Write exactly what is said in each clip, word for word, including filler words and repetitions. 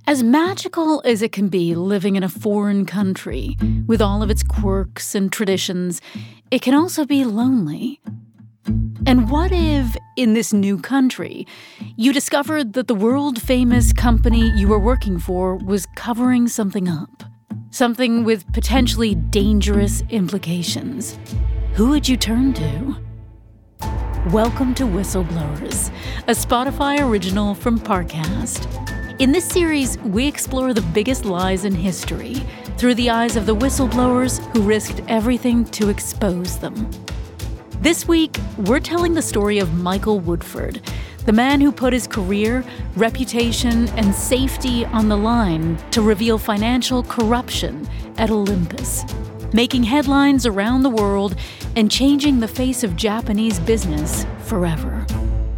As magical as it can be living in a foreign country, with all of its quirks and traditions, it can also be lonely. And what if, in this new country, you discovered that the world-famous company you were working for was covering something up? Something with potentially dangerous implications? Who would you turn to? Welcome to Whistleblowers, a Spotify original from Parcast. In this series, we explore the biggest lies in history through the eyes of the whistleblowers who risked everything to expose them. This week, we're telling the story of Michael Woodford, the man who put his career, reputation, and safety on the line to reveal financial corruption at Olympus, making headlines around the world and changing the face of Japanese business forever.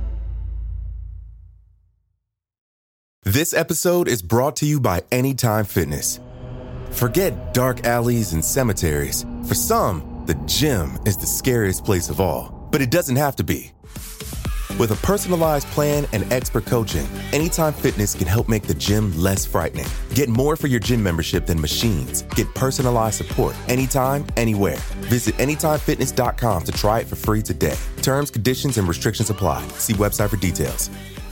This episode is brought to you by Anytime Fitness. Forget dark alleys and cemeteries. For some, the gym is the scariest place of all, but it doesn't have to be. With a personalized plan and expert coaching, Anytime Fitness can help make the gym less frightening. Get more for your gym membership than machines. Get personalized support anytime, anywhere. Visit anytime fitness dot com to try it for free today. Terms, conditions, and restrictions apply. See website for details.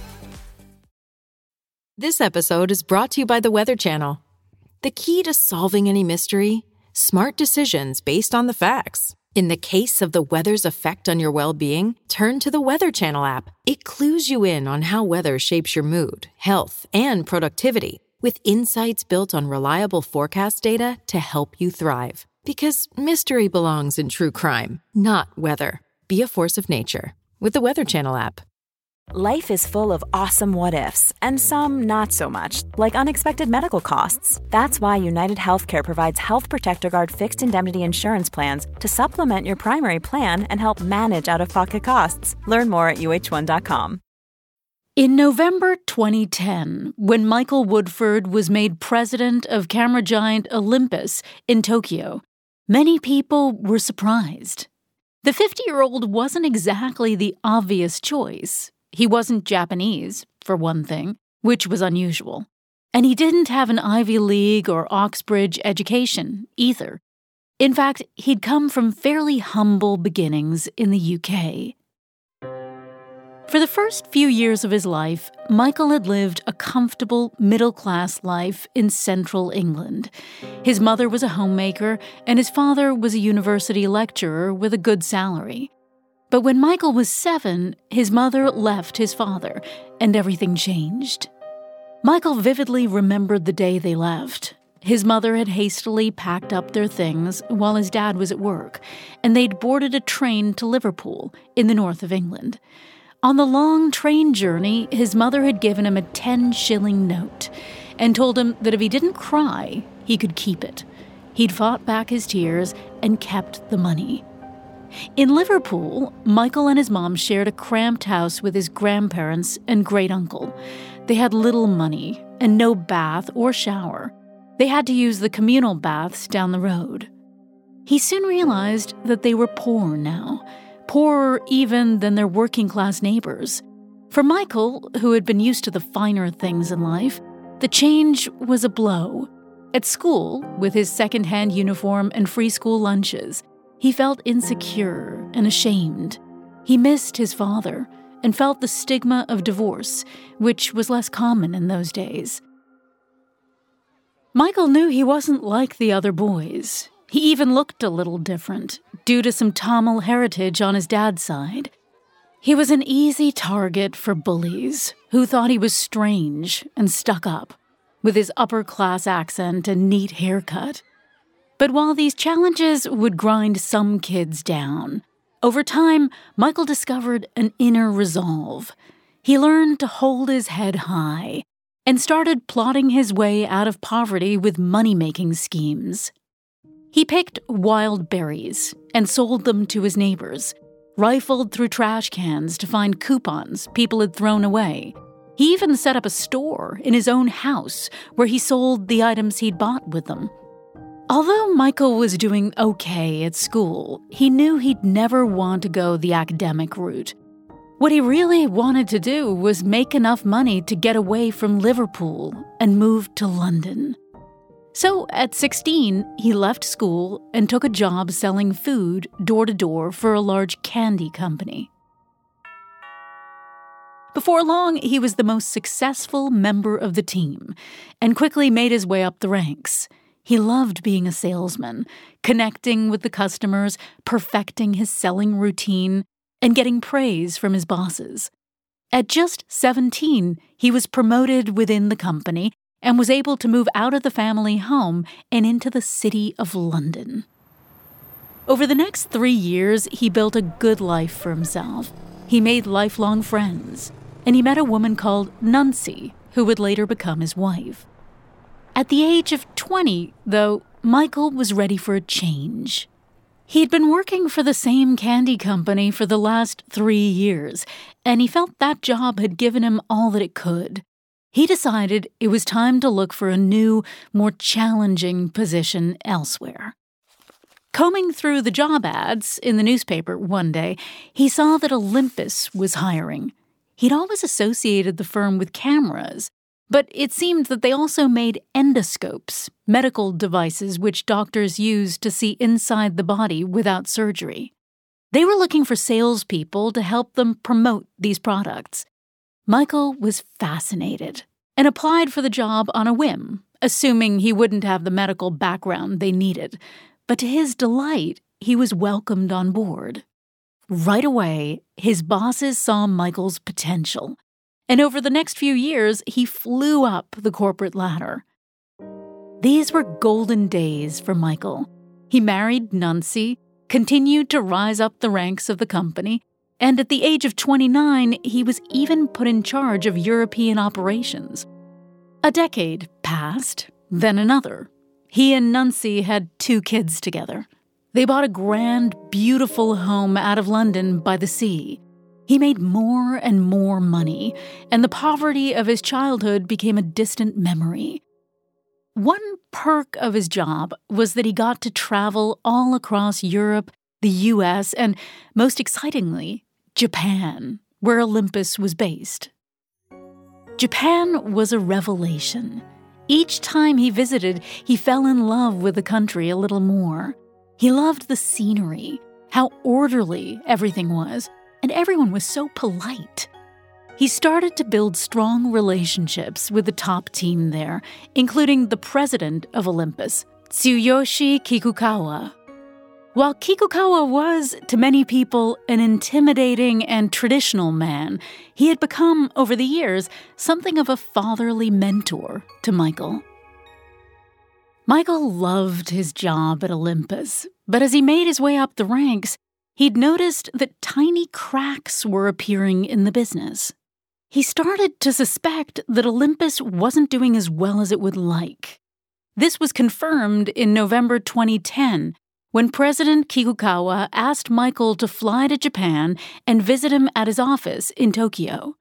This episode is brought to you by the Weather Channel. The key to solving any mystery? Smart decisions based on the facts. In the case of the weather's effect on your well-being, turn to the Weather Channel app. It clues you in on how weather shapes your mood, health, and productivity, with insights built on reliable forecast data to help you thrive. Because mystery belongs in true crime, not weather. Be a force of nature with the Weather Channel app. Life is full of awesome what-ifs, and some not so much, like unexpected medical costs. That's why United Healthcare provides Health Protector Guard fixed indemnity insurance plans to supplement your primary plan and help manage out-of-pocket costs. Learn more at U H one dot com. In November twenty ten, when Michael Woodford was made president of camera giant Olympus in Tokyo, many people were surprised. The fifty-year-old wasn't exactly the obvious choice. He wasn't Japanese, for one thing, which was unusual. And he didn't have an Ivy League or Oxbridge education, either. In fact, he'd come from fairly humble beginnings in the U K. For the first few years of his life, Michael had lived a comfortable, middle-class life in central England. His mother was a homemaker, and his father was a university lecturer with a good salary. But when Michael was seven, his mother left his father, and everything changed. Michael vividly remembered the day they left. His mother had hastily packed up their things while his dad was at work, and they'd boarded a train to Liverpool, in the north of England. On the long train journey, his mother had given him a ten-shilling note and told him that if he didn't cry, he could keep it. He'd fought back his tears and kept the money. In Liverpool, Michael and his mom shared a cramped house with his grandparents and great-uncle. They had little money and no bath or shower. They had to use the communal baths down the road. He soon realized that they were poor now, poorer even than their working-class neighbors. For Michael, who had been used to the finer things in life, the change was a blow. At school, with his second-hand uniform and free school lunches, he felt insecure and ashamed. He missed his father and felt the stigma of divorce, which was less common in those days. Michael knew he wasn't like the other boys. He even looked a little different, due to some Tamil heritage on his dad's side. He was an easy target for bullies who thought he was strange and stuck up, with his upper-class accent and neat haircut. But while these challenges would grind some kids down, over time, Michael discovered an inner resolve. He learned to hold his head high and started plotting his way out of poverty with money-making schemes. He picked wild berries and sold them to his neighbors, rifled through trash cans to find coupons people had thrown away. He even set up a store in his own house where he sold the items he'd bought with them. Although Michael was doing okay at school, he knew he'd never want to go the academic route. What he really wanted to do was make enough money to get away from Liverpool and move to London. So at sixteen, he left school and took a job selling food door to door for a large candy company. Before long, he was the most successful member of the team and quickly made his way up the ranks. He loved being a salesman, connecting with the customers, perfecting his selling routine, and getting praise from his bosses. At just seventeen, he was promoted within the company and was able to move out of the family home and into the city of London. Over the next three years, he built a good life for himself. He made lifelong friends, and he met a woman called Nuncy, who would later become his wife. At the age of twenty, though, Michael was ready for a change. He'd been working for the same candy company for the last three years, and he felt that job had given him all that it could. He decided it was time to look for a new, more challenging position elsewhere. Combing through the job ads in the newspaper one day, he saw that Olympus was hiring. He'd always associated the firm with cameras, but it seemed that they also made endoscopes, medical devices which doctors use to see inside the body without surgery. They were looking for salespeople to help them promote these products. Michael was fascinated and applied for the job on a whim, assuming he wouldn't have the medical background they needed. But to his delight, he was welcomed on board. Right away, his bosses saw Michael's potential, and over the next few years, he flew up the corporate ladder. These were golden days for Michael. He married Nuncy, continued to rise up the ranks of the company, and at the age of twenty-nine, he was even put in charge of European operations. A decade passed, then another. He and Nuncy had two kids together. They bought a grand, beautiful home out of London by the sea. He made more and more money, and the poverty of his childhood became a distant memory. One perk of his job was that he got to travel all across Europe, the U S, and, most excitingly, Japan, where Olympus was based. Japan was a revelation. Each time he visited, he fell in love with the country a little more. He loved the scenery, how orderly everything was, and everyone was so polite. He started to build strong relationships with the top team there, including the president of Olympus, Tsuyoshi Kikukawa. While Kikukawa was, to many people, an intimidating and traditional man, he had become, over the years, something of a fatherly mentor to Michael. Michael loved his job at Olympus, but as he made his way up the ranks, he'd noticed that tiny cracks were appearing in the business. He started to suspect that Olympus wasn't doing as well as it would like. This was confirmed in November twenty ten, when President Kikukawa asked Michael to fly to Japan and visit him at his office in Tokyo.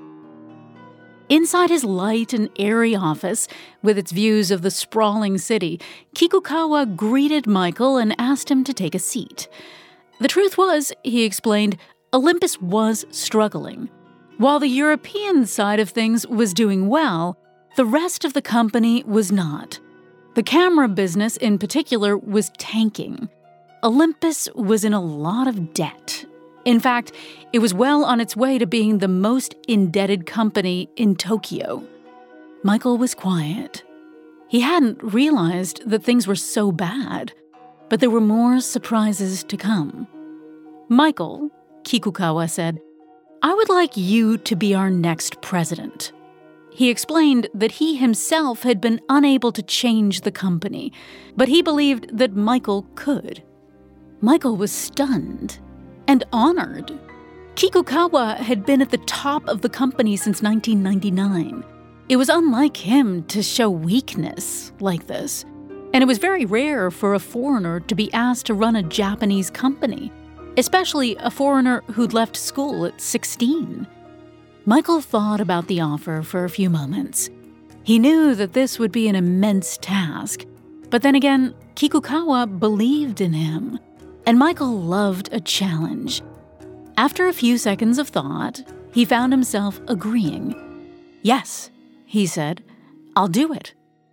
Inside his light and airy office, with its views of the sprawling city, Kikukawa greeted Michael and asked him to take a seat. The truth was, he explained, Olympus was struggling. While the European side of things was doing well, the rest of the company was not. The camera business in particular was tanking. Olympus was in a lot of debt. In fact, it was well on its way to being the most indebted company in Tokyo. Michael was quiet. He hadn't realized that things were so bad, but there were more surprises to come. Michael, Kikukawa said, I would like you to be our next president. He explained that he himself had been unable to change the company, but he believed that Michael could. Michael was stunned and honored. Kikukawa had been at the top of the company since nineteen ninety-nine. It was unlike him to show weakness like this, and it was very rare for a foreigner to be asked to run a Japanese company, especially a foreigner who'd left school at sixteen. Michael thought about the offer for a few moments. He knew that this would be an immense task, but then again, Kikukawa believed in him, and Michael loved a challenge. After a few seconds of thought, he found himself agreeing. "Yes," he said, "I'll do it."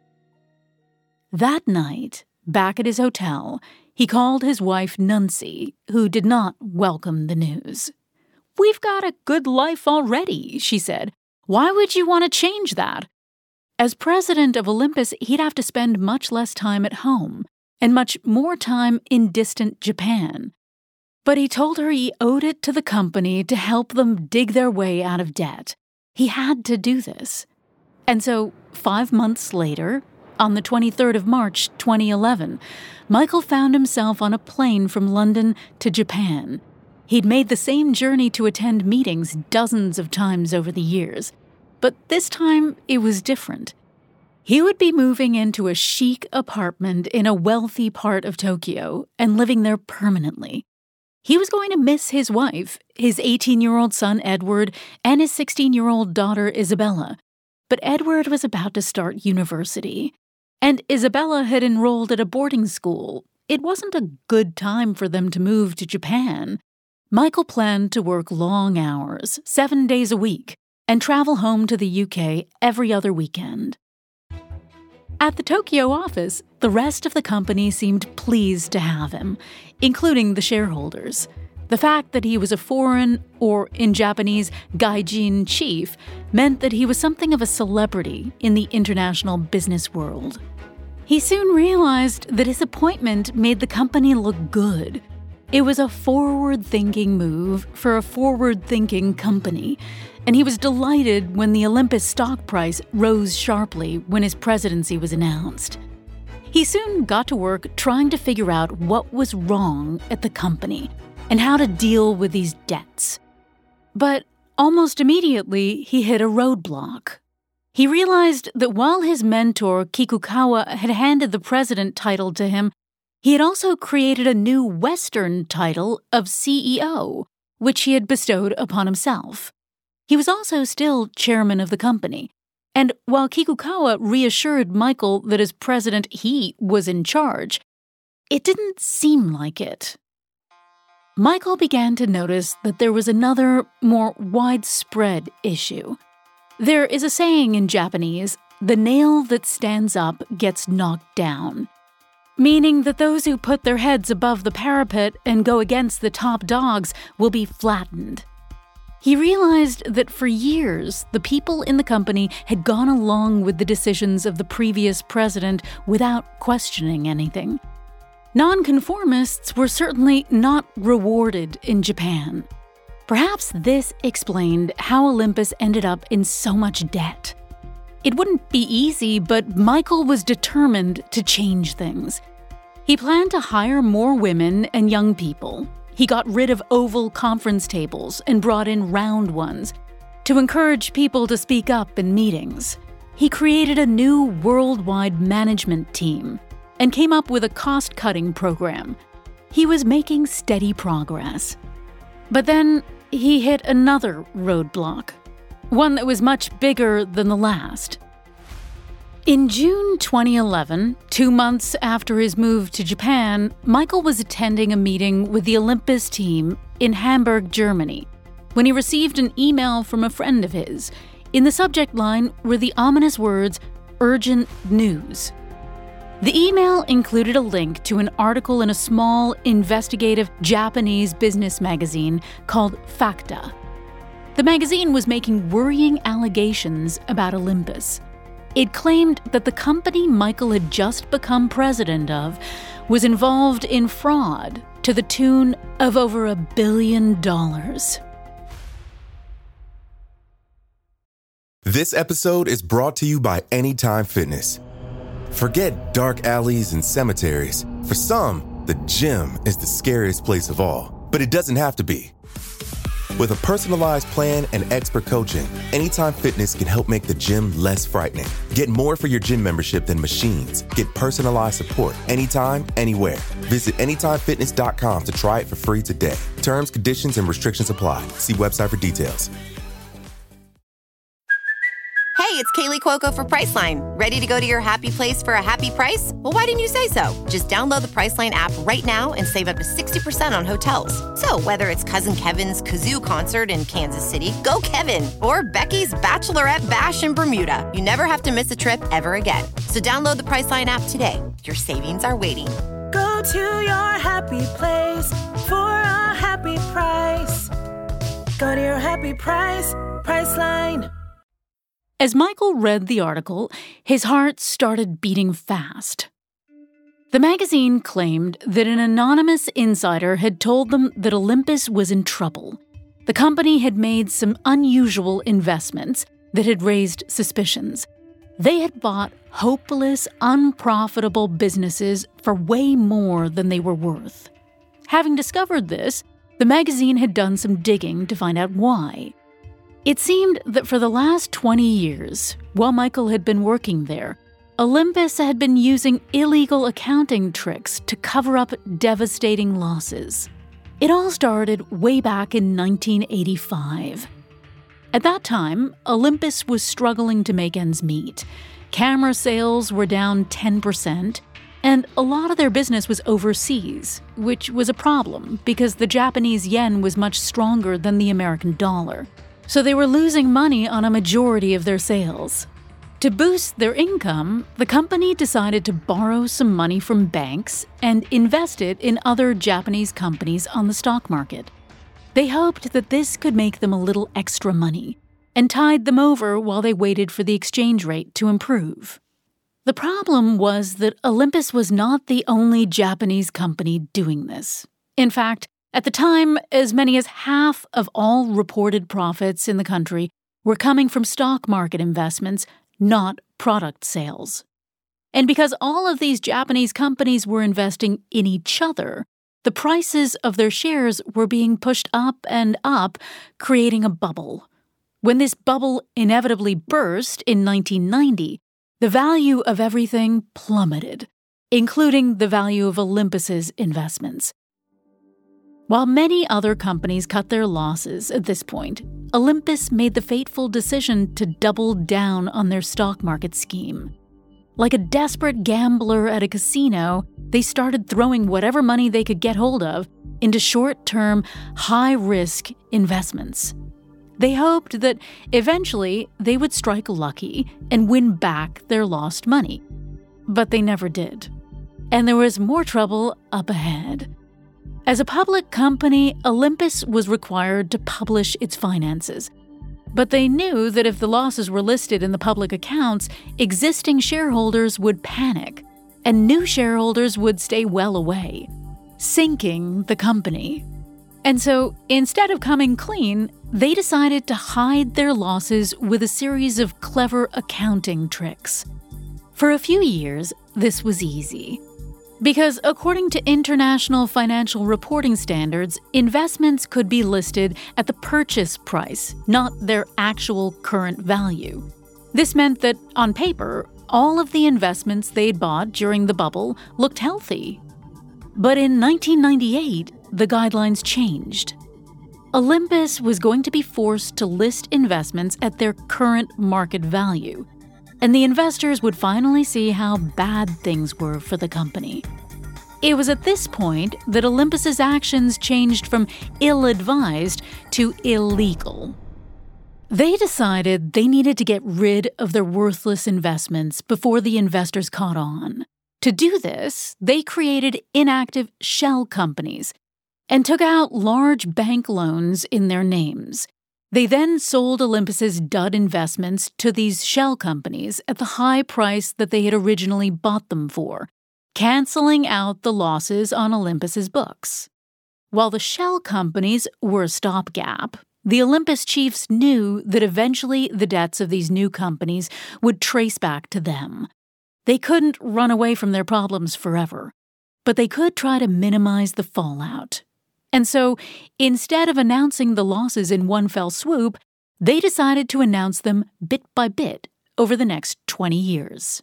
That night, back at his hotel, he called his wife Nuncy, who did not welcome the news. "We've got a good life already," she said. "Why would you want to change that?" As president of Olympus, he'd have to spend much less time at home and much more time in distant Japan. But he told her he owed it to the company to help them dig their way out of debt. He had to do this. And so, five months later, on the twenty-third of March, twenty eleven, Michael found himself on a plane from London to Japan. He'd made the same journey to attend meetings dozens of times over the years, but this time it was different. He would be moving into a chic apartment in a wealthy part of Tokyo and living there permanently. He was going to miss his wife, his eighteen-year-old son Edward, and his sixteen-year-old daughter Isabella. But Edward was about to start university, and Isabella had enrolled at a boarding school. It wasn't a good time for them to move to Japan. Michael planned to work long hours, seven days a week, and travel home to the U K every other weekend. At the Tokyo office, the rest of the company seemed pleased to have him, including the shareholders. The fact that he was a foreign, or in Japanese, gaijin chief, meant that he was something of a celebrity in the international business world. He soon realized that his appointment made the company look good. It was a forward-thinking move for a forward-thinking company, and he was delighted when the Olympus stock price rose sharply when his presidency was announced. He soon got to work trying to figure out what was wrong at the company and how to deal with these debts. But almost immediately, he hit a roadblock. He realized that while his mentor, Kikukawa, had handed the president title to him, he had also created a new Western title of C E O, which he had bestowed upon himself. He was also still chairman of the company, and while Kikukawa reassured Michael that as president he was in charge, it didn't seem like it. Michael began to notice that there was another, more widespread issue. There is a saying in Japanese, "The nail that stands up gets knocked down," meaning that those who put their heads above the parapet and go against the top dogs will be flattened. He realized that for years, the people in the company had gone along with the decisions of the previous president without questioning anything. Nonconformists were certainly not rewarded in Japan. Perhaps this explained how Olympus ended up in so much debt. It wouldn't be easy, but Michael was determined to change things. He planned to hire more women and young people. He got rid of oval conference tables and brought in round ones to encourage people to speak up in meetings. He created a new worldwide management team and came up with a cost-cutting program. He was making steady progress. But then he hit another roadblock, one that was much bigger than the last. In June twenty eleven, two months after his move to Japan, Michael was attending a meeting with the Olympus team in Hamburg, Germany, when he received an email from a friend of his. In the subject line were the ominous words, "Urgent News." The email included a link to an article in a small, investigative Japanese business magazine called Facta. The magazine was making worrying allegations about Olympus. It claimed that the company Michael had just become president of was involved in fraud to the tune of over a billion dollars. This episode is brought to you by Anytime Fitness. Forget dark alleys and cemeteries. For some, the gym is the scariest place of all, but it doesn't have to be. With a personalized plan and expert coaching, Anytime Fitness can help make the gym less frightening. Get more for your gym membership than machines. Get personalized support anytime, anywhere. Visit anytime fitness dot com to try it for free today. Terms, conditions, and restrictions apply. See website for details. Hey, it's Kate Kaylee Cuoco for Priceline. Ready to go to your happy place for a happy price? Well, why didn't you say so? Just download the Priceline app right now and save up to sixty percent on hotels. So whether it's Cousin Kevin's Kazoo Concert in Kansas City, go Kevin, or Becky's Bachelorette Bash in Bermuda, you never have to miss a trip ever again. So download the Priceline app today. Your savings are waiting. Go to your happy place for a happy price. Go to your happy price, Priceline. As Michael read the article, his heart started beating fast. The magazine claimed that an anonymous insider had told them that Olympus was in trouble. The company had made some unusual investments that had raised suspicions. They had bought hopeless, unprofitable businesses for way more than they were worth. Having discovered this, the magazine had done some digging to find out why. It seemed that for the last twenty years, while Michael had been working there, Olympus had been using illegal accounting tricks to cover up devastating losses. It all started way back in nineteen eighty-five. At that time, Olympus was struggling to make ends meet. Camera sales were down ten percent, and a lot of their business was overseas, which was a problem because the Japanese yen was much stronger than the American dollar. So they were losing money on a majority of their sales. To boost their income, the company decided to borrow some money from banks and invest it in other Japanese companies on the stock market. They hoped that this could make them a little extra money and tide them over while they waited for the exchange rate to improve. The problem was that Olympus was not the only Japanese company doing this. In fact, at the time, as many as half of all reported profits in the country were coming from stock market investments, not product sales. And because all of these Japanese companies were investing in each other, the prices of their shares were being pushed up and up, creating a bubble. When this bubble inevitably burst in nineteen ninety, the value of everything plummeted, including the value of Olympus's investments. While many other companies cut their losses at this point, Olympus made the fateful decision to double down on their stock market scheme. Like a desperate gambler at a casino, they started throwing whatever money they could get hold of into short-term, high-risk investments. They hoped that eventually they would strike lucky and win back their lost money. But they never did. And there was more trouble up ahead. As a public company, Olympus was required to publish its finances. But they knew that if the losses were listed in the public accounts, existing shareholders would panic, and new shareholders would stay well away, sinking the company. And so, instead of coming clean, they decided to hide their losses with a series of clever accounting tricks. For a few years, this was easy. Because according to international financial reporting standards, investments could be listed at the purchase price, not their actual current value. This meant that, on paper, all of the investments they'd bought during the bubble looked healthy. But in nineteen ninety-eight, the guidelines changed. Olympus was going to be forced to list investments at their current market value, and the investors would finally see how bad things were for the company. It was at this point that Olympus's actions changed from ill-advised to illegal. They decided they needed to get rid of their worthless investments before the investors caught on. To do this, they created inactive shell companies and took out large bank loans in their names. They then sold Olympus's dud investments to these shell companies at the high price that they had originally bought them for, canceling out the losses on Olympus's books. While the shell companies were a stopgap, the Olympus chiefs knew that eventually the debts of these new companies would trace back to them. They couldn't run away from their problems forever, but they could try to minimize the fallout. And so, instead of announcing the losses in one fell swoop, they decided to announce them bit by bit over the next twenty years.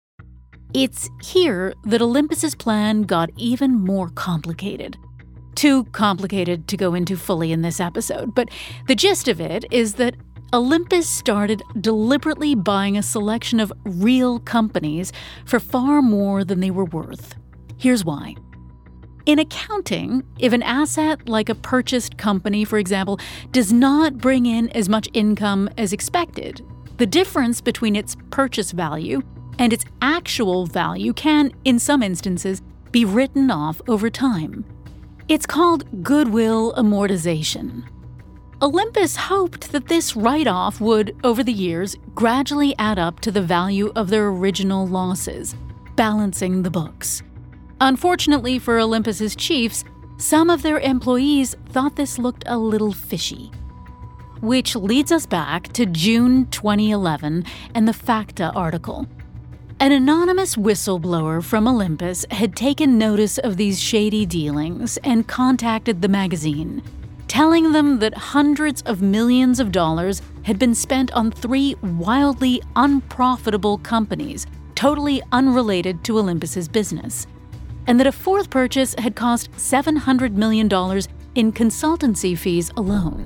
It's here that Olympus's plan got even more complicated. Too complicated to go into fully in this episode, but the gist of it is that Olympus started deliberately buying a selection of real companies for far more than they were worth. Here's why. In accounting, if an asset like a purchased company, for example, does not bring in as much income as expected, the difference between its purchase value and its actual value can, in some instances, be written off over time. It's called goodwill amortization. Olympus hoped that this write-off would, over the years, gradually add up to the value of their original losses, balancing the books. Unfortunately for Olympus's chiefs, some of their employees thought this looked a little fishy. Which leads us back to June twenty eleven and the FACTA article. An anonymous whistleblower from Olympus had taken notice of these shady dealings and contacted the magazine, telling them that hundreds of millions of dollars had been spent on three wildly unprofitable companies, totally unrelated to Olympus's business, and that a fourth purchase had cost seven hundred million dollars in consultancy fees alone.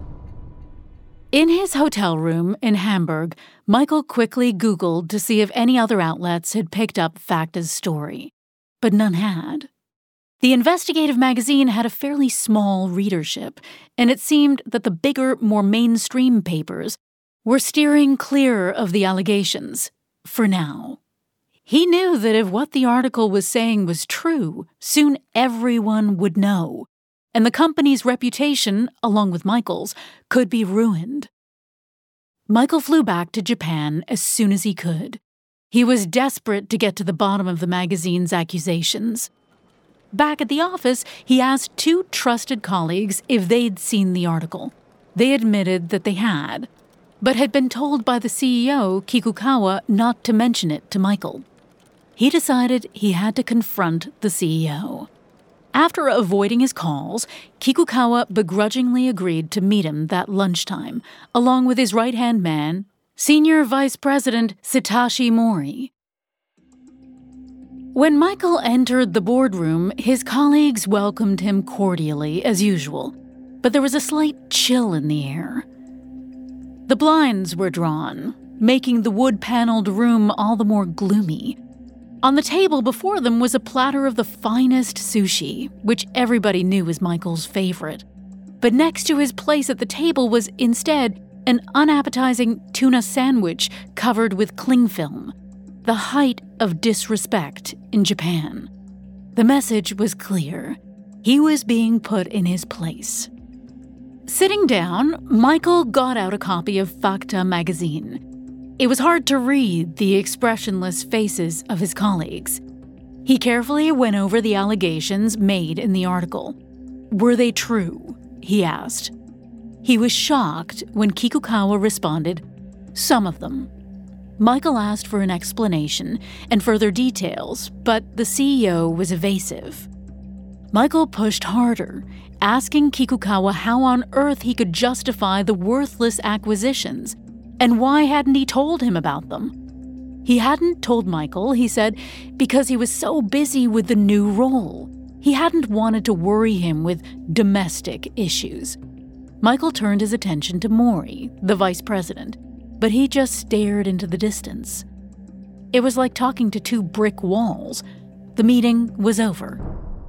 In his hotel room in Hamburg, Michael quickly Googled to see if any other outlets had picked up FACTA's story, but none had. The investigative magazine had a fairly small readership, and it seemed that the bigger, more mainstream papers were steering clear of the allegations, for now. He knew that if what the article was saying was true, soon everyone would know, and the company's reputation, along with Michael's, could be ruined. Michael flew back to Japan as soon as he could. He was desperate to get to the bottom of the magazine's accusations. Back at the office, he asked two trusted colleagues if they'd seen the article. They admitted that they had, but had been told by the C E O, Kikukawa, not to mention it to Michael. He decided he had to confront the C E O. After avoiding his calls, Kikukawa begrudgingly agreed to meet him that lunchtime, along with his right-hand man, Senior Vice President Satoshi Mori. When Michael entered the boardroom, his colleagues welcomed him cordially, as usual, but there was a slight chill in the air. The blinds were drawn, making the wood-paneled room all the more gloomy. On the table before them was a platter of the finest sushi, which everybody knew was Michael's favorite. But next to his place at the table was instead an unappetizing tuna sandwich covered with cling film, the height of disrespect in Japan. The message was clear. He was being put in his place. Sitting down, Michael got out a copy of FACTA magazine. It was hard to read the expressionless faces of his colleagues. He carefully went over the allegations made in the article. Were they true? He asked. He was shocked when Kikukawa responded, "Some of them." Michael asked for an explanation and further details, but the C E O was evasive. Michael pushed harder, asking Kikukawa how on earth he could justify the worthless acquisitions, and why hadn't he told him about them. He hadn't told Michael, he said, because he was so busy with the new role. He hadn't wanted to worry him with domestic issues. Michael turned his attention to Mori, the vice president, but he just stared into the distance. It was like talking to two brick walls. The meeting was over.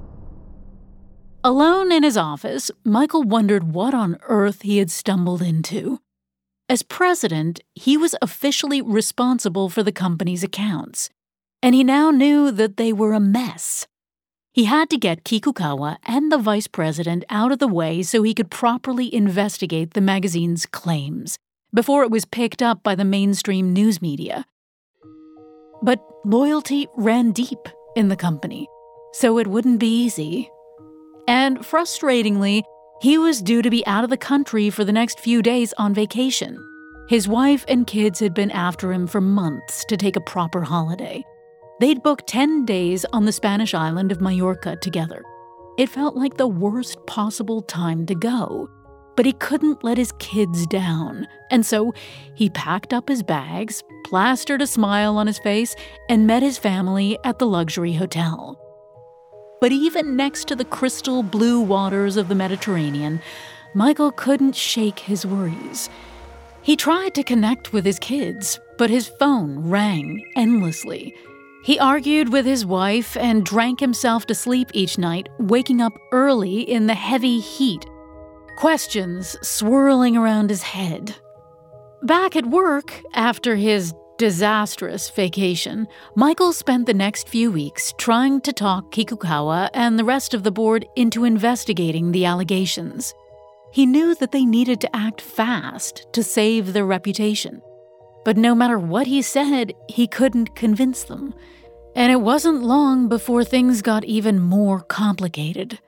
Alone in his office, Michael wondered what on earth he had stumbled into. As president, he was officially responsible for the company's accounts, and he now knew that they were a mess. He had to get Kikukawa and the vice president out of the way so he could properly investigate the magazine's claims before it was picked up by the mainstream news media. But loyalty ran deep in the company, so it wouldn't be easy. And frustratingly, he was due to be out of the country for the next few days on vacation. His wife and kids had been after him for months to take a proper holiday. They'd booked ten days on the Spanish island of Majorca together. It felt like the worst possible time to go, but he couldn't let his kids down, and so he packed up his bags, plastered a smile on his face, and met his family at the luxury hotel. But even next to the crystal blue waters of the Mediterranean, Michael couldn't shake his worries. He tried to connect with his kids, but his phone rang endlessly. He argued with his wife and drank himself to sleep each night, waking up early in the heavy heat. Questions swirling around his head. Back at work, after his disastrous vacation, Michael spent the next few weeks trying to talk Kikukawa and the rest of the board into investigating the allegations. He knew that they needed to act fast to save their reputation. But no matter what he said, he couldn't convince them. And it wasn't long before things got even more complicated.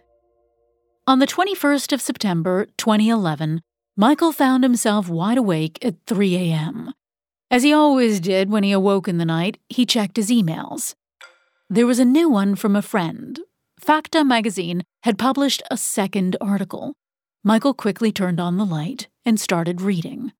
On the twenty-first of September, twenty eleven, Michael found himself wide awake at three a.m. As he always did when he awoke in the night, he checked his emails. There was a new one from a friend. Facta magazine had published a second article. Michael quickly turned on the light and started reading.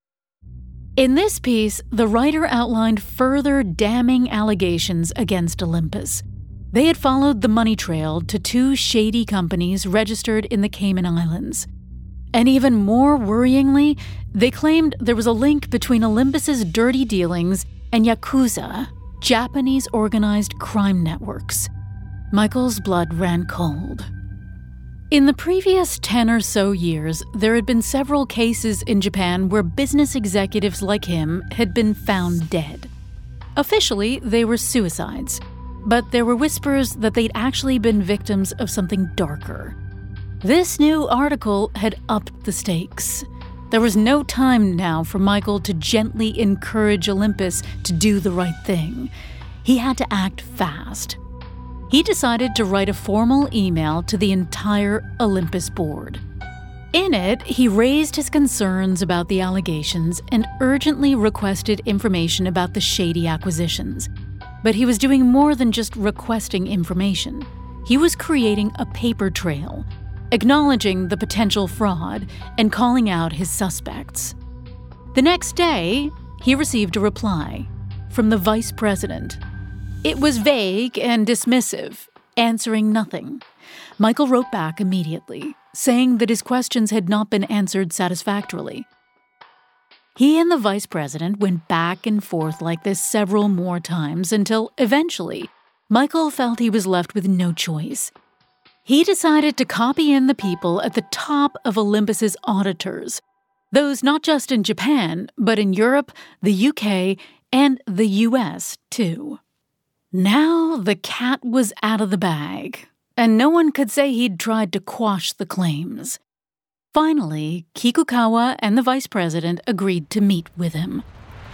In this piece, the writer outlined further damning allegations against Olympus. They had followed the money trail to two shady companies registered in the Cayman Islands. And even more worryingly, they claimed there was a link between Olympus's dirty dealings and Yakuza, Japanese organized crime networks. Michael's blood ran cold. In the previous ten or so years, there had been several cases in Japan where business executives like him had been found dead. Officially, they were suicides, but there were whispers that they'd actually been victims of something darker. This new article had upped the stakes. There was no time now for Michael to gently encourage Olympus to do the right thing. He had to act fast. He decided to write a formal email to the entire Olympus board. In it, he raised his concerns about the allegations and urgently requested information about the shady acquisitions. But he was doing more than just requesting information. He was creating a paper trail, acknowledging the potential fraud and calling out his suspects. The next day, he received a reply from the vice president. It was vague and dismissive, answering nothing. Michael wrote back immediately, saying that his questions had not been answered satisfactorily. He and the vice president went back and forth like this several more times until, eventually, Michael felt he was left with no choice. He decided to copy in the people at the top of Olympus's auditors, those not just in Japan, but in Europe, the U K, and the U S, too. Now the cat was out of the bag, and no one could say he'd tried to quash the claims. Finally, Kikukawa and the vice president agreed to meet with him.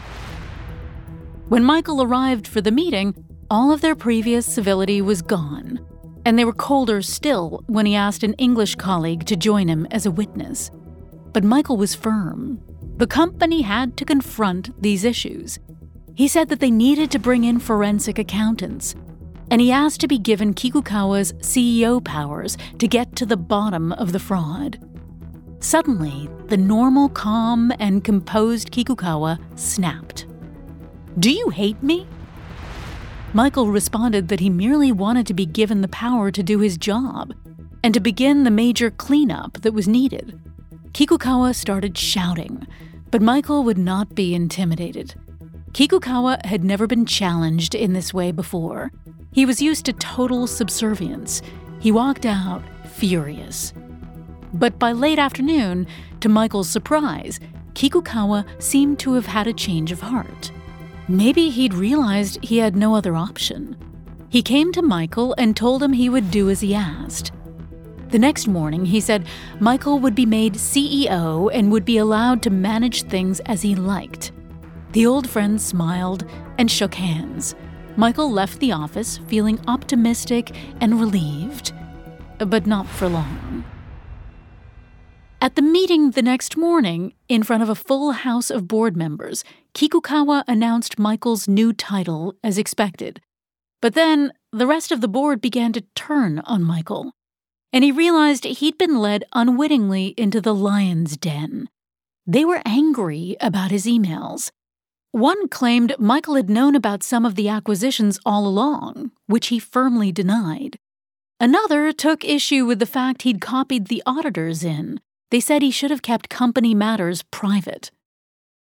When Michael arrived for the meeting, all of their previous civility was gone, and they were colder still when he asked an English colleague to join him as a witness. But Michael was firm. The company had to confront these issues. He said that they needed to bring in forensic accountants, and he asked to be given Kikukawa's C E O powers to get to the bottom of the fraud. Suddenly, the normal, calm, and composed Kikukawa snapped. "Do you hate me?" Michael responded that he merely wanted to be given the power to do his job and to begin the major cleanup that was needed. Kikukawa started shouting, but Michael would not be intimidated. Kikukawa had never been challenged in this way before. He was used to total subservience. He walked out furious. But by late afternoon, to Michael's surprise, Kikukawa seemed to have had a change of heart. Maybe he'd realized he had no other option. He came to Michael and told him he would do as he asked. The next morning, he said Michael would be made C E O and would be allowed to manage things as he liked. The old friend smiled and shook hands. Michael left the office feeling optimistic and relieved, but not for long. At the meeting the next morning, in front of a full house of board members, Kikukawa announced Michael's new title as expected. But then, the rest of the board began to turn on Michael, and he realized he'd been led unwittingly into the lion's den. They were angry about his emails. One claimed Michael had known about some of the acquisitions all along, which he firmly denied. Another took issue with the fact he'd copied the auditors in. They said he should have kept company matters private.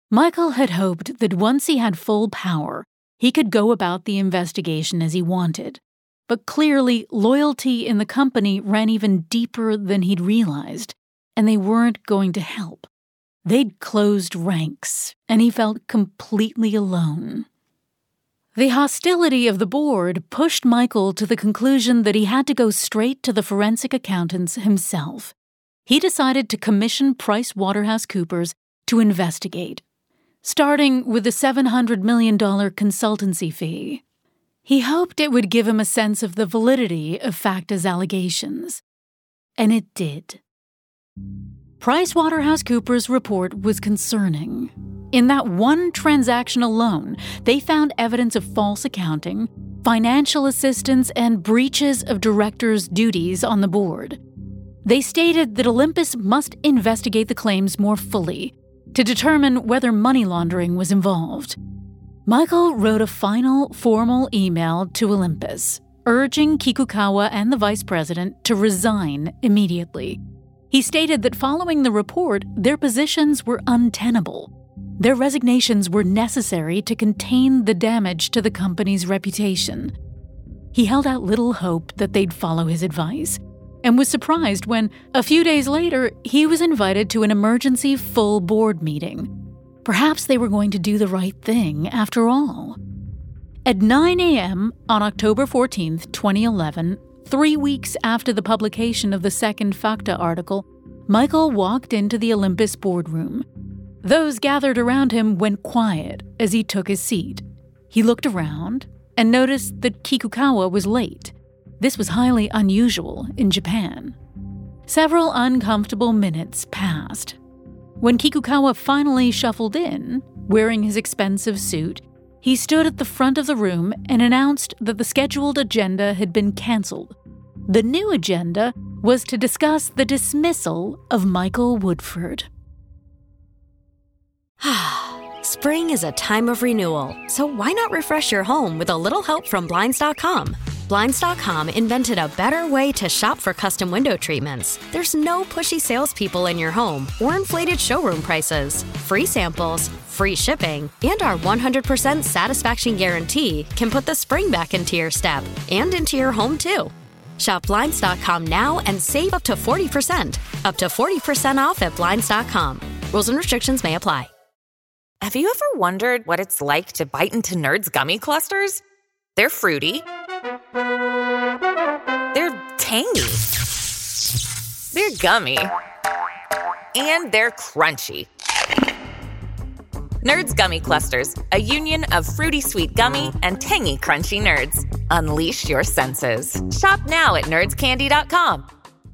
Michael had hoped that once he had full power, he could go about the investigation as he wanted. But clearly, loyalty in the company ran even deeper than he'd realized, and they weren't going to help. They'd closed ranks, and he felt completely alone. The hostility of the board pushed Michael to the conclusion that he had to go straight to the forensic accountants himself. He decided to commission PricewaterhouseCoopers to investigate, starting with a seven hundred million dollars consultancy fee. He hoped it would give him a sense of the validity of Facta's allegations. And it did. PricewaterhouseCoopers' report was concerning. In that one transaction alone, they found evidence of false accounting, financial assistance, and breaches of directors' duties on the board. They stated that Olympus must investigate the claims more fully to determine whether money laundering was involved. Michael wrote a final, formal email to Olympus, urging Kikukawa and the vice president to resign immediately. He stated that following the report, their positions were untenable. Their resignations were necessary to contain the damage to the company's reputation. He held out little hope that they'd follow his advice, and was surprised when, a few days later, he was invited to an emergency full board meeting. Perhaps they were going to do the right thing after all. At nine a.m. on October fourteenth, twenty eleven, three weeks after the publication of the second Facta article, Michael walked into the Olympus boardroom. Those gathered around him went quiet as he took his seat. He looked around and noticed that Kikukawa was late. This was highly unusual in Japan. Several uncomfortable minutes passed. When Kikukawa finally shuffled in, wearing his expensive suit, he stood at the front of the room and announced that the scheduled agenda had been canceled. The new agenda was to discuss the dismissal of Michael Woodford. Spring is a time of renewal, so why not refresh your home with a little help from Blinds dot com? Blinds dot com invented a better way to shop for custom window treatments. There's no pushy salespeople in your home or inflated showroom prices. Free samples, free shipping, and our one hundred percent satisfaction guarantee can put the spring back into your step and into your home, too. Shop Blinds dot com now and save up to forty percent. Up to forty percent off at Blinds dot com. Rules and restrictions may apply. Have you ever wondered what it's like to bite into Nerds gummy clusters? They're fruity. They're tangy. They're gummy. And they're crunchy. Nerds Gummy Clusters, a union of fruity sweet gummy and tangy crunchy nerds. Unleash your senses. Shop now at nerds candy dot com.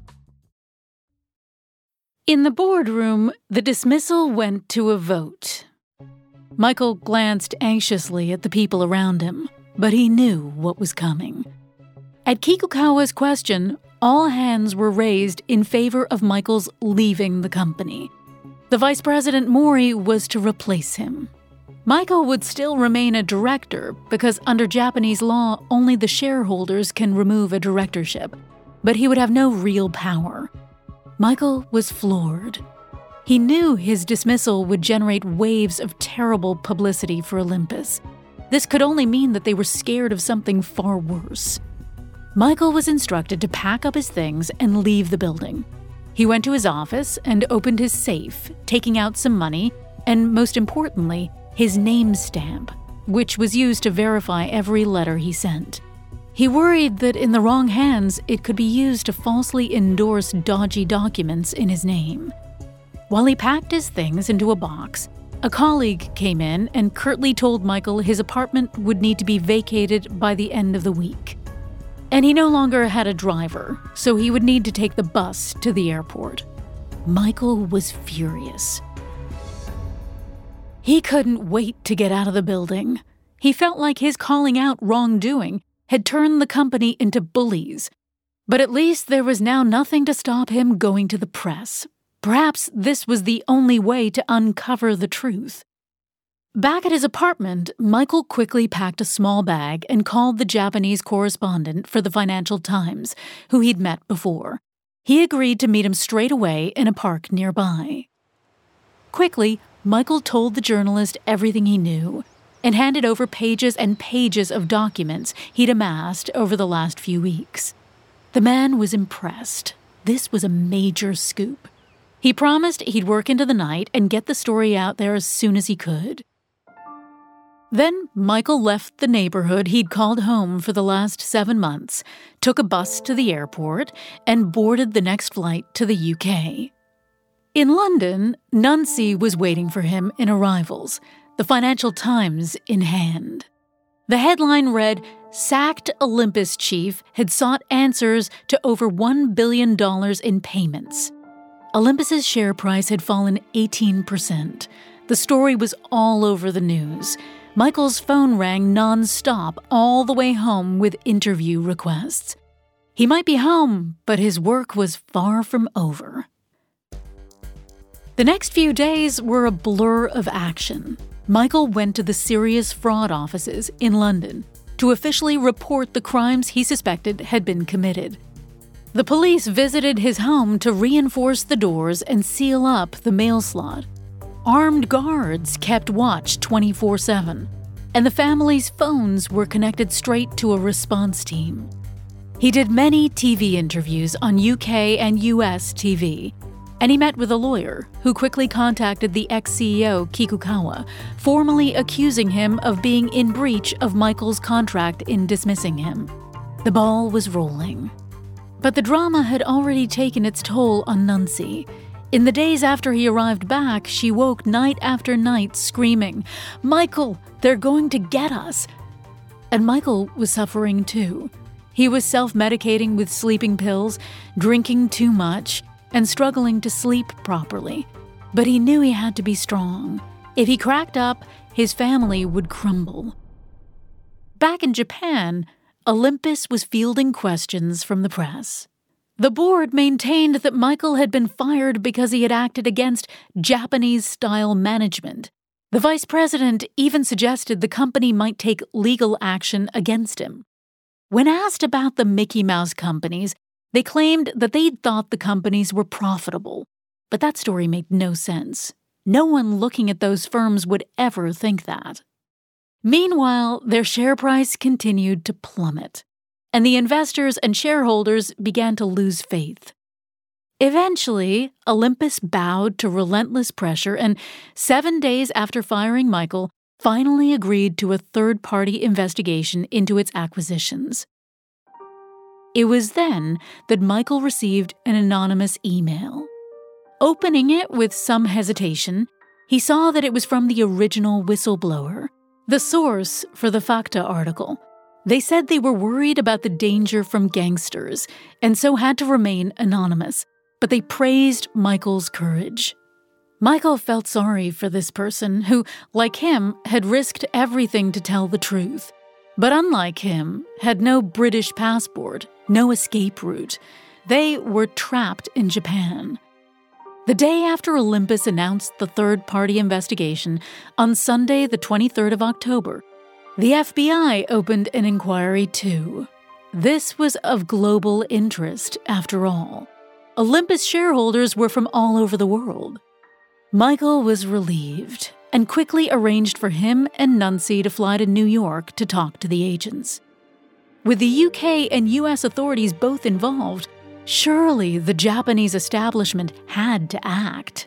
In the boardroom, the dismissal went to a vote. Michael glanced anxiously at the people around him, but he knew what was coming. At Kikukawa's question, all hands were raised in favor of Michael's leaving the company. The vice president Mori was to replace him. Michael would still remain a director because under Japanese law, only the shareholders can remove a directorship, but he would have no real power. Michael was floored. He knew his dismissal would generate waves of terrible publicity for Olympus. This could only mean that they were scared of something far worse. Michael was instructed to pack up his things and leave the building. He went to his office and opened his safe, taking out some money and, most importantly, his name stamp, which was used to verify every letter he sent. He worried that in the wrong hands, it could be used to falsely endorse dodgy documents in his name. While he packed his things into a box, a colleague came in and curtly told Michael his apartment would need to be vacated by the end of the week. And he no longer had a driver, so he would need to take the bus to the airport. Michael was furious. He couldn't wait to get out of the building. He felt like his calling out wrongdoing had turned the company into bullies. But at least there was now nothing to stop him going to the press. Perhaps this was the only way to uncover the truth. Back at his apartment, Michael quickly packed a small bag and called the Japanese correspondent for the Financial Times, who he'd met before. He agreed to meet him straight away in a park nearby. Quickly, Michael told the journalist everything he knew and handed over pages and pages of documents he'd amassed over the last few weeks. The man was impressed. This was a major scoop. He promised he'd work into the night and get the story out there as soon as he could. Then Michael left the neighborhood he'd called home for the last seven months, took a bus to the airport, and boarded the next flight to the U K. In London, Nuncy was waiting for him in arrivals, the Financial Times in hand. The headline read, "Sacked Olympus chief had sought answers to over one billion dollars in payments." Olympus's share price had fallen eighteen percent. The story was all over the news. Michael's phone rang non-stop all the way home with interview requests. He might be home, but his work was far from over. The next few days were a blur of action. Michael went to the serious fraud offices in London to officially report the crimes he suspected had been committed. The police visited his home to reinforce the doors and seal up the mail slot. Armed guards kept watch twenty-four seven, and the family's phones were connected straight to a response team. He did many T V interviews on U K and U S T V, and he met with a lawyer who quickly contacted the ex-C E O Kikukawa, formally accusing him of being in breach of Michael's contract in dismissing him. The ball was rolling. But the drama had already taken its toll on Nuncy. In the days after he arrived back, she woke night after night screaming, "Michael, they're going to get us!" And Michael was suffering too. He was self-medicating with sleeping pills, drinking too much, and struggling to sleep properly. But he knew he had to be strong. If he cracked up, his family would crumble. Back in Japan, Olympus was fielding questions from the press. The board maintained that Michael had been fired because he had acted against Japanese-style management. The vice president even suggested the company might take legal action against him. When asked about the Mickey Mouse companies, they claimed that they'd thought the companies were profitable. But that story made no sense. No one looking at those firms would ever think that. Meanwhile, their share price continued to plummet, and the investors and shareholders began to lose faith. Eventually, Olympus bowed to relentless pressure and, seven days after firing Michael, finally agreed to a third-party investigation into its acquisitions. It was then that Michael received an anonymous email. Opening it with some hesitation, he saw that it was from the original whistleblower, the source for the Facta article. They said they were worried about the danger from gangsters and so had to remain anonymous, but they praised Michael's courage. Michael felt sorry for this person who, like him, had risked everything to tell the truth, but unlike him, had no British passport, no escape route. They were trapped in Japan. The day after Olympus announced the third-party investigation, on Sunday the twenty-third of October, the F B I opened an inquiry too. This was of global interest, after all. Olympus shareholders were from all over the world. Michael was relieved and quickly arranged for him and Nuncy to fly to New York to talk to the agents. With the U K and U S authorities both involved, surely the Japanese establishment had to act.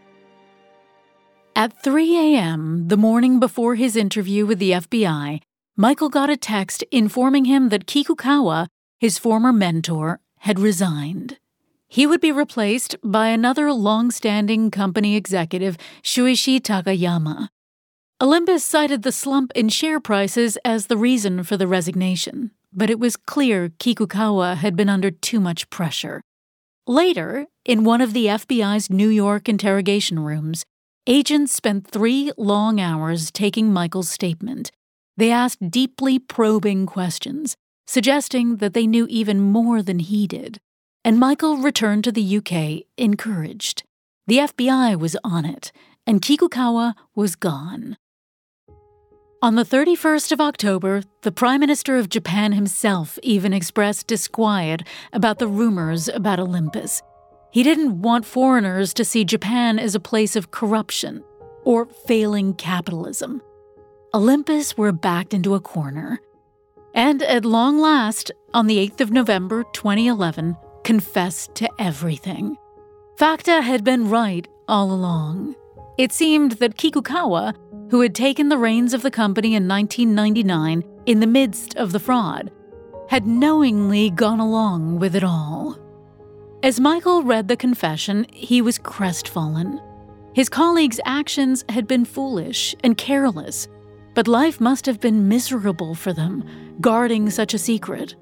At three a.m., the morning before his interview with the F B I, Michael got a text informing him that Kikukawa, his former mentor, had resigned. He would be replaced by another long-standing company executive, Shuichi Takayama. Olympus cited the slump in share prices as the reason for the resignation, but it was clear Kikukawa had been under too much pressure. Later, in one of the F B I's New York interrogation rooms, agents spent three long hours taking Michael's statement. They asked deeply probing questions, suggesting that they knew even more than he did. And Michael returned to the U K encouraged. The F B I was on it, and Kikukawa was gone. On the thirty-first of October, the Prime Minister of Japan himself even expressed disquiet about the rumors about Olympus. He didn't want foreigners to see Japan as a place of corruption. or failing capitalism. Olympus were backed into a corner. And at long last, on the eighth of November twenty eleven, confessed to everything. Facta had been right all along. It seemed that Kikukawa, who had taken the reins of the company in nineteen ninety-nine in the midst of the fraud, had knowingly gone along with it all. As Michael read the confession, he was crestfallen. His colleagues' actions had been foolish and careless, but life must have been miserable for them, guarding such a secret.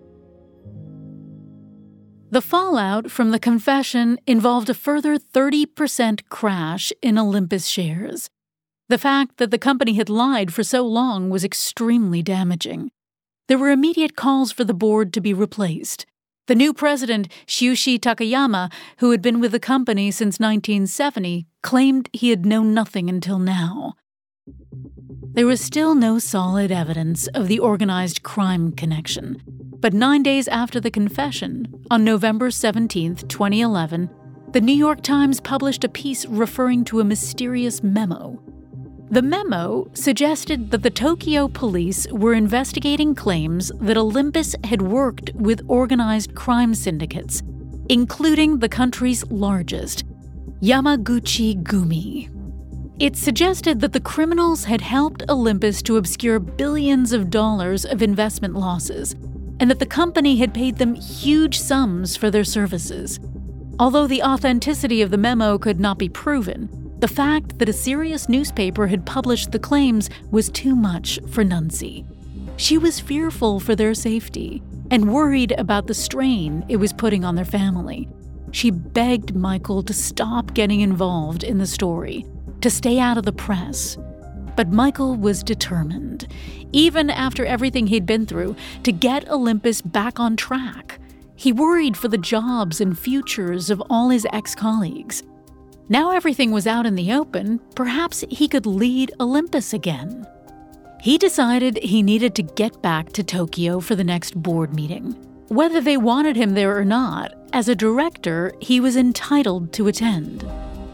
The fallout from the confession involved a further thirty percent crash in Olympus shares. The fact that the company had lied for so long was extremely damaging. There were immediate calls for the board to be replaced. The new president, Shuichi Takayama, who had been with the company since nineteen seventy, claimed he had known nothing until now. There was still no solid evidence of the organized crime connection, but nine days after the confession, on November seventeenth, twenty eleven, the New York Times published a piece referring to a mysterious memo. The memo suggested that the Tokyo police were investigating claims that Olympus had worked with organized crime syndicates, including the country's largest, Yamaguchi Gumi. It suggested that the criminals had helped Olympus to obscure billions of dollars of investment losses, and that the company had paid them huge sums for their services. Although the authenticity of the memo could not be proven, the fact that a serious newspaper had published the claims was too much for Nunzi. She was fearful for their safety and worried about the strain it was putting on their family. She begged Michael to stop getting involved in the story, to stay out of the press. But Michael was determined, even after everything he'd been through, to get Olympus back on track. He worried for the jobs and futures of all his ex-colleagues. Now everything was out in the open, perhaps he could lead Olympus again. He decided he needed to get back to Tokyo for the next board meeting. Whether they wanted him there or not, as a director, he was entitled to attend.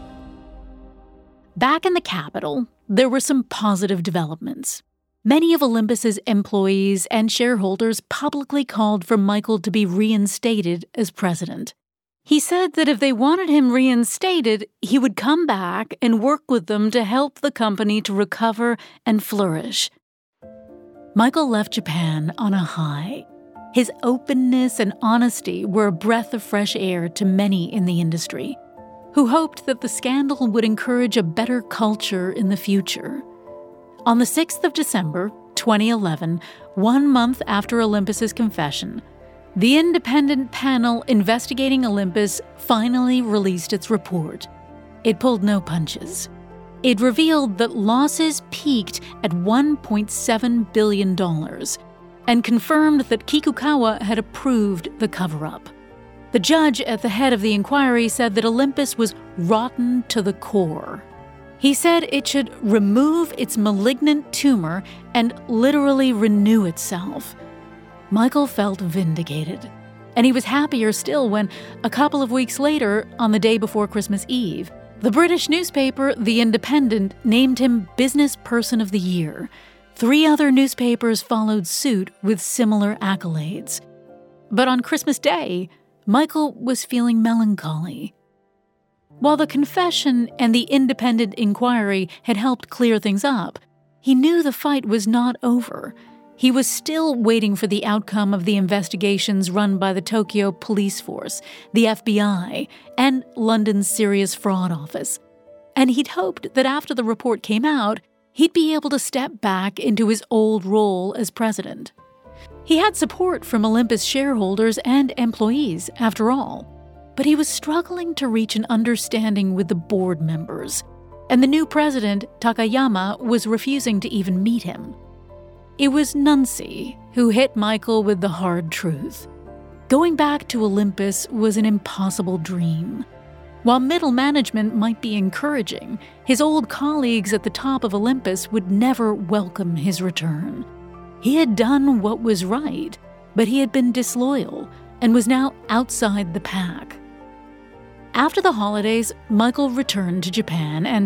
Back in the capital, there were some positive developments. Many of Olympus's employees and shareholders publicly called for Michael to be reinstated as president. He said that if they wanted him reinstated, he would come back and work with them to help the company to recover and flourish. Michael left Japan on a high. His openness and honesty were a breath of fresh air to many in the industry, who hoped that the scandal would encourage a better culture in the future. On the sixth of December, twenty eleven, one month after Olympus's confession, the independent panel investigating Olympus finally released its report. It pulled no punches. It revealed that losses peaked at one point seven billion dollars and confirmed that Kikukawa had approved the cover-up. The judge at the head of the inquiry said that Olympus was rotten to the core. He said it should remove its malignant tumor and literally renew itself. Michael felt vindicated, and he was happier still when, a couple of weeks later, on the day before Christmas Eve, the British newspaper The Independent named him Business Person of the Year. Three other newspapers followed suit with similar accolades. But on Christmas Day, Michael was feeling melancholy. While the confession and the independent inquiry had helped clear things up, he knew the fight was not over. He was still waiting for the outcome of the investigations run by the Tokyo Police Force, the F B I, and London's Serious Fraud Office. And he'd hoped that after the report came out, he'd be able to step back into his old role as president. He had support from Olympus shareholders and employees, after all, but he was struggling to reach an understanding with the board members, and the new president, Takayama, was refusing to even meet him. It was Nunzi who hit Michael with the hard truth. Going back to Olympus was an impossible dream. While middle management might be encouraging, his old colleagues at the top of Olympus would never welcome his return. He had done what was right, but he had been disloyal and was now outside the pack. After the holidays, Michael returned to Japan and,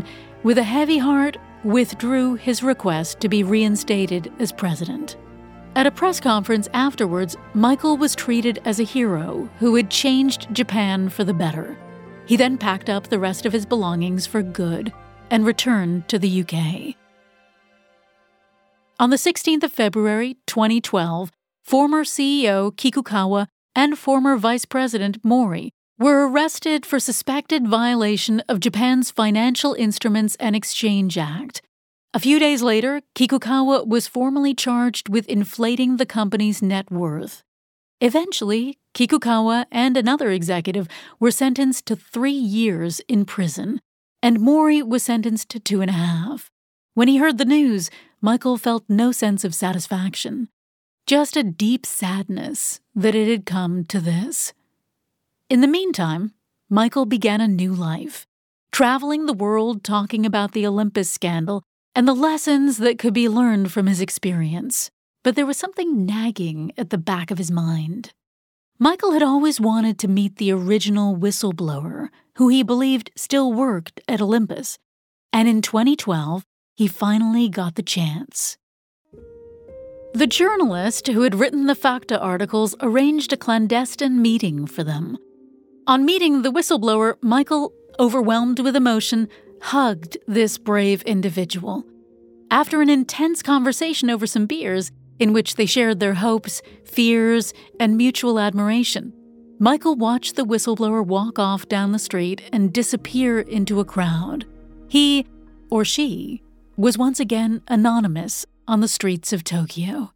with a heavy heart, withdrew his request to be reinstated as president. At a press conference afterwards, Michael was treated as a hero who had changed Japan for the better. He then packed up the rest of his belongings for good and returned to the U K. On the sixteenth of February, twenty twelve, former C E O Kikukawa and former Vice President Mori were arrested for suspected violation of Japan's Financial Instruments and Exchange Act. A few days later, Kikukawa was formally charged with inflating the company's net worth. Eventually, Kikukawa and another executive were sentenced to three years in prison, and Mori was sentenced to two and a half. When he heard the news, Michael felt no sense of satisfaction, just a deep sadness that it had come to this. In the meantime, Michael began a new life, traveling the world talking about the Olympus scandal and the lessons that could be learned from his experience. But there was something nagging at the back of his mind. Michael had always wanted to meet the original whistleblower, who he believed still worked at Olympus, and in twenty twelve, he finally got the chance. The journalist who had written the Facta articles arranged a clandestine meeting for them. On meeting the whistleblower, Michael, overwhelmed with emotion, hugged this brave individual. After an intense conversation over some beers, in which they shared their hopes, fears, and mutual admiration, Michael watched the whistleblower walk off down the street and disappear into a crowd. He, or she, was once again anonymous on the streets of Tokyo.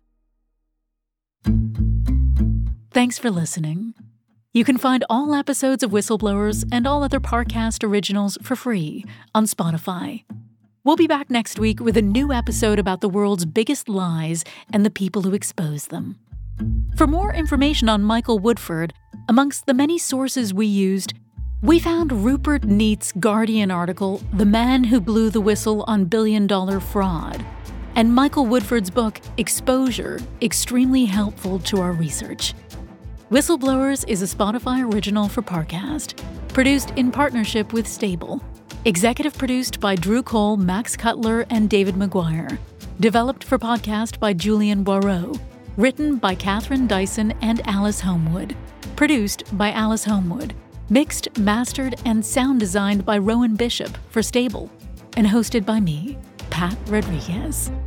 Thanks for listening. You can find all episodes of Whistleblowers and all other Parcast originals for free on Spotify. We'll be back next week with a new episode about the world's biggest lies and the people who expose them. For more information on Michael Woodford, amongst the many sources we used, we found Rupert Neat's Guardian article, The Man Who Blew the Whistle on Billion Dollar Fraud, and Michael Woodford's book, Exposure, extremely helpful to our research. Whistleblowers is a Spotify original for Parcast, produced in partnership with Stable. Executive produced by Drew Cole, Max Cutler, and David McGuire. Developed for podcast by Julian Boireau. Written by Catherine Dyson and Alice Homewood. Produced by Alice Homewood. Mixed, mastered, and sound designed by Rowan Bishop for Stable. And hosted by me, Pat Rodriguez.